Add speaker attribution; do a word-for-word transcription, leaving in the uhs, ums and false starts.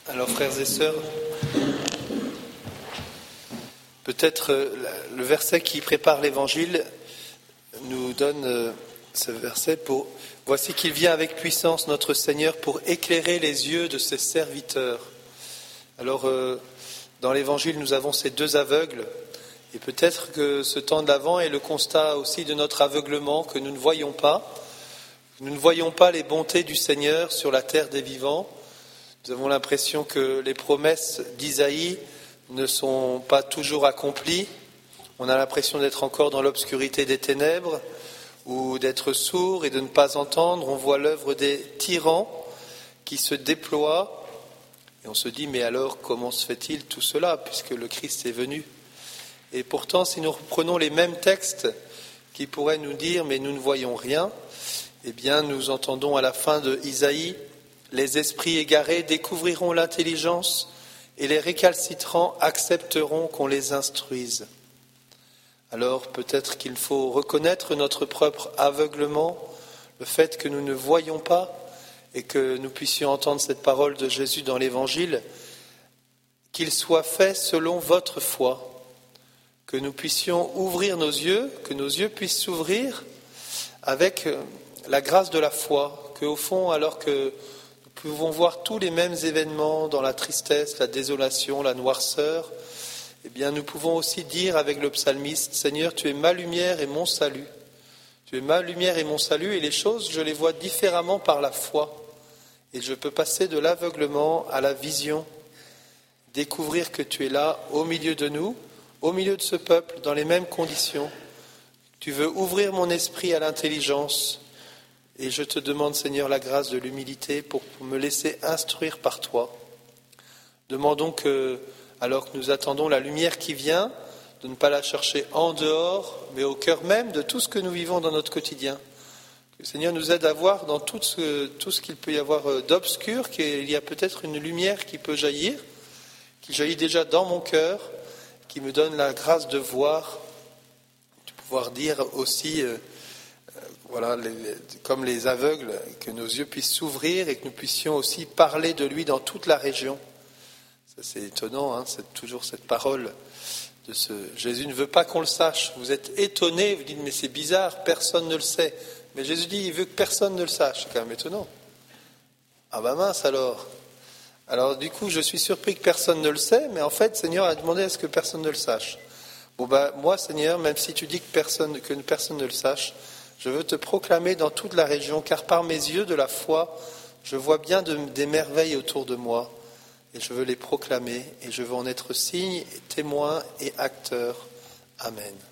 Speaker 1: Alors frères et sœurs, peut-être le verset qui prépare l'évangile nous donne ce verset pour « Voici qu'il vient avec puissance notre Seigneur pour éclairer les yeux de ses serviteurs ». Alors dans l'évangile nous avons ces deux aveugles et peut-être que ce temps de l'Avent est le constat aussi de notre aveuglement, que nous ne voyons pas, nous ne voyons pas les bontés du Seigneur sur la terre des vivants. Nous avons l'impression que les promesses d'Isaïe ne sont pas toujours accomplies. On a l'impression d'être encore dans l'obscurité des ténèbres ou d'être sourd et de ne pas entendre. On voit l'œuvre des tyrans qui se déploient et on se dit mais alors comment se fait-il tout cela puisque le Christ est venu? Et pourtant si nous reprenons les mêmes textes qui pourraient nous dire mais nous ne voyons rien, eh bien nous entendons à la fin de Isaïe: les esprits égarés découvriront l'intelligence et les récalcitrants accepteront qu'on les instruise. Alors peut-être qu'il faut reconnaître notre propre aveuglement, le fait que nous ne voyons pas et que nous puissions entendre cette parole de Jésus dans l'Évangile, qu'il soit fait selon votre foi, que nous puissions ouvrir nos yeux, que nos yeux puissent s'ouvrir avec la grâce de la foi, qu'au fond, alors que nous pouvons voir tous les mêmes événements dans la tristesse, la désolation, la noirceur, eh bien nous pouvons aussi dire avec le psalmiste: Seigneur, tu es ma lumière et mon salut. Tu es ma lumière et mon salut, et les choses, je les vois différemment par la foi. Et je peux passer de l'aveuglement à la vision, découvrir que tu es là au milieu de nous, au milieu de ce peuple, dans les mêmes conditions. Tu veux ouvrir mon esprit à l'intelligence. Et je te demande, Seigneur, la grâce de l'humilité pour me laisser instruire par toi. Demandons que, alors que nous attendons la lumière qui vient, de ne pas la chercher en dehors, mais au cœur même de tout ce que nous vivons dans notre quotidien. Que le Seigneur nous aide à voir dans tout ce, tout ce qu'il peut y avoir d'obscur, qu'il y a peut-être une lumière qui peut jaillir, qui jaillit déjà dans mon cœur, qui me donne la grâce de voir, de pouvoir dire aussi... Euh, Voilà, les, les, comme les aveugles, que nos yeux puissent s'ouvrir et que nous puissions aussi parler de lui dans toute la région. Ça, c'est étonnant, hein, c'est toujours cette parole de ce Jésus ne veut pas qu'on le sache. Vous êtes étonnés, vous dites mais c'est bizarre, personne ne le sait. Mais Jésus dit il veut que personne ne le sache. C'est quand même étonnant. Ah ben mince alors. Alors du coup je suis surpris que personne ne le sait, mais en fait Seigneur a demandé à ce que personne ne le sache. Bon ben moi Seigneur, même si tu dis que personne, que personne ne le sache, je veux te proclamer dans toute la région, car par mes yeux de la foi, je vois bien de, des merveilles autour de moi, et je veux les proclamer, et je veux en être signe, témoin et acteur. Amen.